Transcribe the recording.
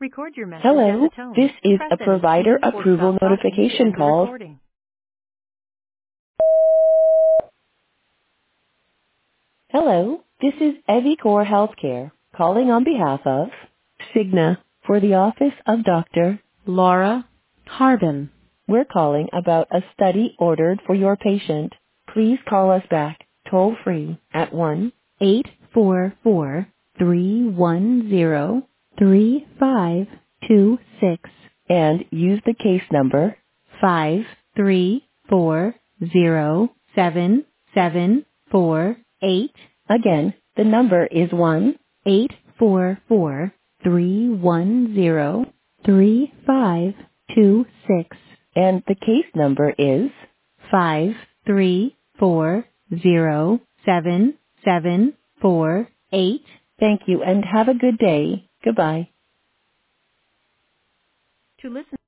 Record your message at the Hello, tone. this is Press a any provider key or approval stop talking to notification end the call. recording. Hello, this is Evicor Healthcare calling on behalf of Cigna for the office of Dr. Laura Harbin. We're calling about a study ordered for your patient. Please call us back toll free at 1-844-310-3526 and use the case number 5340774. Again, the number is 1-844-310-3526 and the case number is 5340774. Thank you and have a good day. Goodbye. To listen